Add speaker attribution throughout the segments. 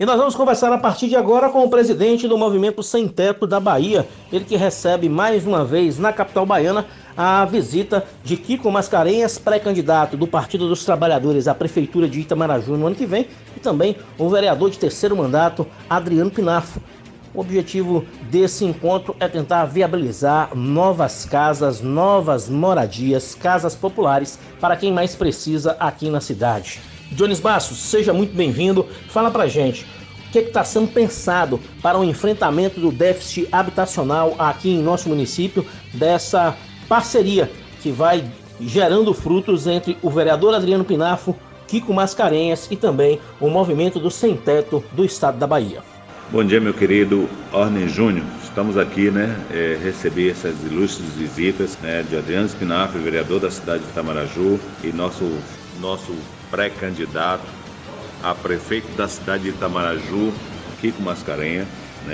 Speaker 1: E nós vamos conversar a partir de agora com o presidente do Movimento Sem Teto da Bahia, ele que recebe mais uma vez na capital baiana a visita de Kiko Mascarenhas, pré-candidato do Partido dos Trabalhadores à Prefeitura de Itamaraju no ano que vem, e também o vereador de terceiro mandato, Adriano Pinafo. O objetivo desse encontro é tentar viabilizar novas casas, novas moradias, casas populares para quem mais precisa aqui na cidade. Jones Bastos, seja muito bem-vindo. Fala pra gente, o que está sendo pensado para o enfrentamento do déficit habitacional aqui em nosso município, dessa parceria que vai gerando frutos entre o vereador Adriano Pinafo, Kiko Mascarenhas e também o movimento do Sem Teto do estado da Bahia.
Speaker 2: Bom dia, meu querido Orne Júnior. Estamos aqui, receber essas ilustres visitas, de Adriano Pinafo, vereador da cidade de Itamaraju, e nosso pré-candidato a prefeito da cidade de Itamaraju, Kiko Mascarenhas,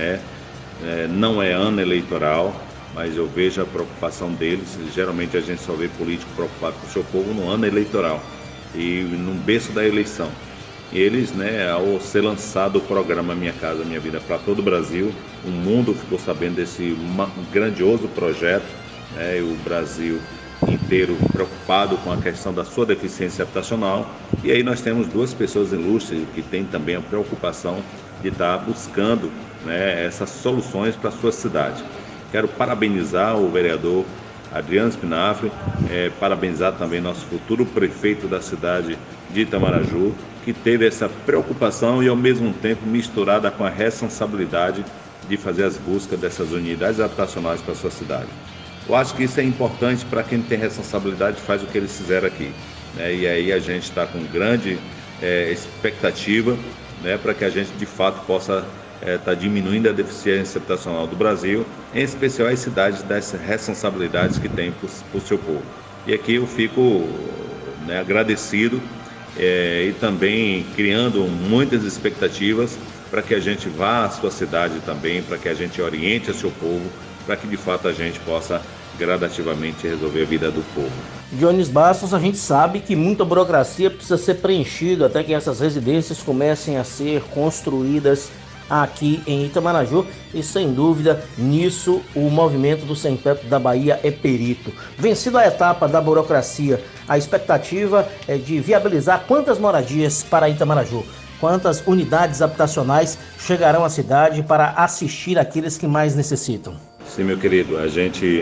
Speaker 2: não é ano eleitoral, mas eu vejo a preocupação deles. Geralmente a gente só vê político preocupado com o seu povo no ano eleitoral e no berço da eleição. Eles, ao ser lançado o programa Minha Casa Minha Vida para todo o Brasil, o mundo ficou sabendo desse grandioso projeto, e o Brasil inteiro preocupado com a questão da sua deficiência habitacional. E aí nós temos duas pessoas ilustres que têm também a preocupação de estar buscando essas soluções para a sua cidade. Quero parabenizar o vereador Adriano Pinafo, parabenizar também nosso futuro prefeito da cidade de Itamaraju, que teve essa preocupação e ao mesmo tempo misturada com a responsabilidade de fazer as buscas dessas unidades habitacionais para a sua cidade. Eu acho que isso é importante para quem tem responsabilidade, faz o que eles fizeram aqui. E aí a gente está com grande expectativa, para que a gente de fato possa estar diminuindo a deficiência habitacional do Brasil, em especial as cidades dessas responsabilidades que tem para o seu povo. E aqui eu fico agradecido e também criando muitas expectativas para que a gente vá à sua cidade também, para que a gente oriente o seu povo, para que de fato a gente possa gradativamente resolver a vida do povo.
Speaker 1: Jones Bastos, a gente sabe que muita burocracia precisa ser preenchida até que essas residências comecem a ser construídas aqui em Itamaraju, e sem dúvida nisso o movimento do Sem Teto da Bahia é perito. Vencida a etapa da burocracia, a expectativa é de viabilizar quantas moradias para Itamaraju? Quantas unidades habitacionais chegarão à cidade para assistir aqueles que mais necessitam?
Speaker 2: Sim, meu querido, a gente,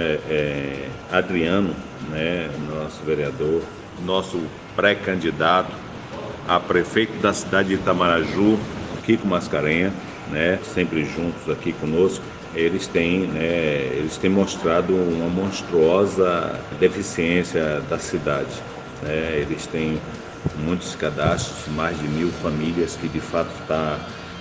Speaker 2: Adriano, nosso vereador, nosso pré-candidato a prefeito da cidade de Itamaraju, Kiko Mascarenhas, sempre juntos aqui conosco, eles têm mostrado uma monstruosa deficiência da cidade. Eles têm muitos cadastros, mais de 1.000 famílias que de fato estão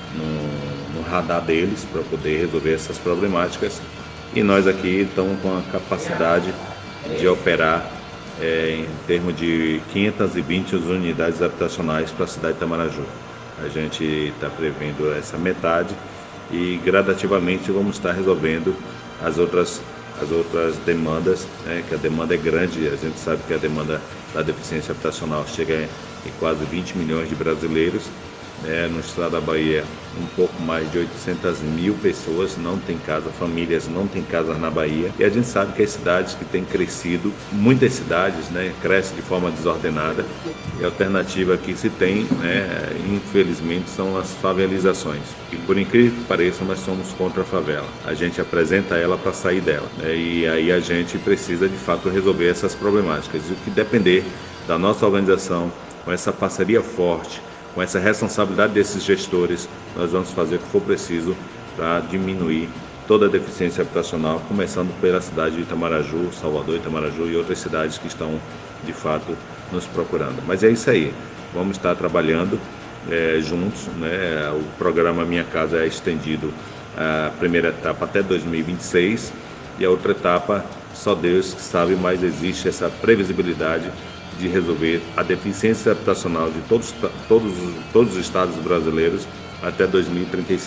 Speaker 2: no radar deles para poder resolver essas problemáticas, e nós aqui estamos com a capacidade de operar em termos de 520 unidades habitacionais para a cidade de Itamaraju. A gente está prevendo essa metade e gradativamente vamos estar resolvendo as outras demandas, que a demanda é grande. A gente sabe que a demanda da deficiência habitacional chega em quase 20 milhões de brasileiros. No estado da Bahia, um pouco mais de 800.000 pessoas não têm casa, famílias não têm casas na Bahia. E a gente sabe que as cidades que têm crescido, muitas cidades crescem de forma desordenada, e a alternativa que se tem, infelizmente, são as favelizações. E por incrível que pareça, nós somos contra a favela. A gente apresenta ela para sair dela, e aí a gente precisa de fato resolver essas problemáticas. E o que depender da nossa organização, com essa parceria forte, com essa responsabilidade desses gestores, nós vamos fazer o que for preciso para diminuir toda a deficiência habitacional, começando pela cidade de Itamaraju, Salvador, Itamaraju e outras cidades que estão, de fato, nos procurando. Mas é isso aí, vamos estar trabalhando juntos. O programa Minha Casa é estendido a primeira etapa até 2026, e a outra etapa, só Deus que sabe, mas existe essa previsibilidade de resolver a deficiência habitacional de todos os estados brasileiros até 2035.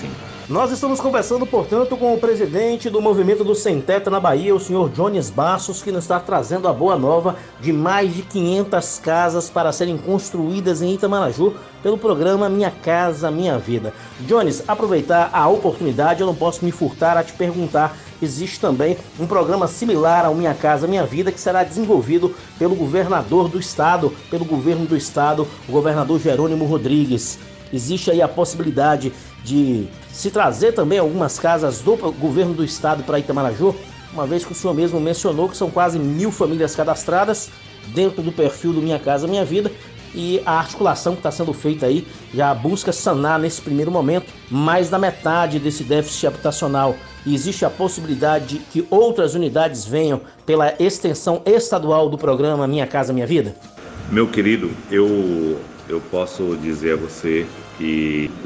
Speaker 1: Nós estamos conversando, portanto, com o presidente do Movimento do Sem Teto na Bahia, o senhor Jones Bastos, que nos está trazendo a boa nova de mais de 500 casas para serem construídas em Itamaraju pelo programa Minha Casa Minha Vida. Jones, aproveitar a oportunidade, eu não posso me furtar a te perguntar, existe também um programa similar ao Minha Casa Minha Vida que será desenvolvido pelo governador do estado, pelo governo do estado, o governador Jerônimo Rodrigues. Existe aí a possibilidade de se trazer também algumas casas do governo do estado para Itamaraju, uma vez que o senhor mesmo mencionou que são quase 1.000 famílias cadastradas dentro do perfil do Minha Casa Minha Vida, e a articulação que está sendo feita aí já busca sanar nesse primeiro momento mais da metade desse déficit habitacional. E existe a possibilidade de que outras unidades venham pela extensão estadual do programa Minha Casa Minha Vida?
Speaker 2: Meu querido, eu posso dizer a você que o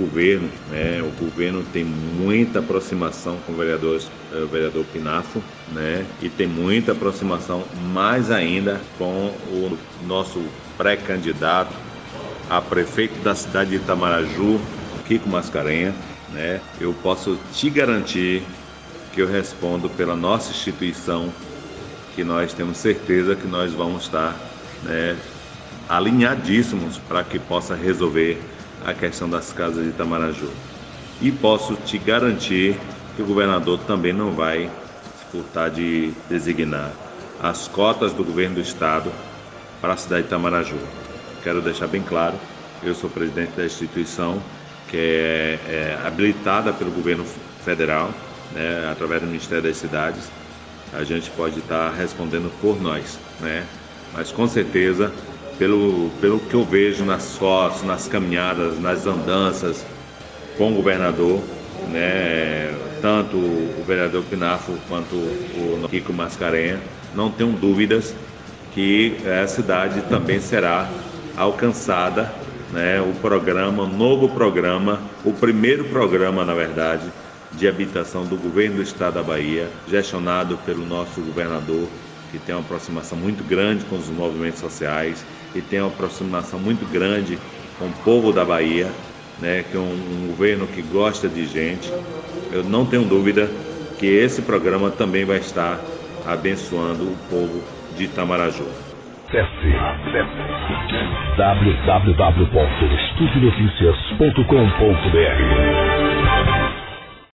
Speaker 2: governo tem muita aproximação com o vereador Pinafo, né? E tem muita aproximação mais ainda com o nosso pré-candidato a prefeito da cidade de Itamaraju, Kiko Mascarenhas, né? Eu posso te garantir que eu respondo pela nossa instituição, que nós temos certeza que nós vamos estar, né, alinhadíssimos para que possa resolver a questão das casas de Itamaraju. E posso te garantir que o governador também não vai se furtar de designar as cotas do governo do estado para a cidade de Itamaraju. Quero deixar bem claro, eu sou presidente da instituição que é habilitada pelo governo federal, né, através do Ministério das Cidades. A gente pode estar respondendo por nós, né? Mas com certeza, pelo que eu vejo nas fotos, nas caminhadas, nas andanças com o governador, né, tanto o vereador Pinafo quanto o Kiko Mascarenhas, não tenho dúvidas que a cidade também será alcançada, né, o novo programa, o primeiro programa, na verdade, de habitação do governo do estado da Bahia, gestionado pelo nosso governador, que tem uma aproximação muito grande com os movimentos sociais e tem uma aproximação muito grande com o povo da Bahia, né, que é um governo que gosta de gente. Eu não tenho dúvida que esse programa também vai estar abençoando o povo de Itamaraju.
Speaker 3: Acesse www.estudiodonoticias.com.br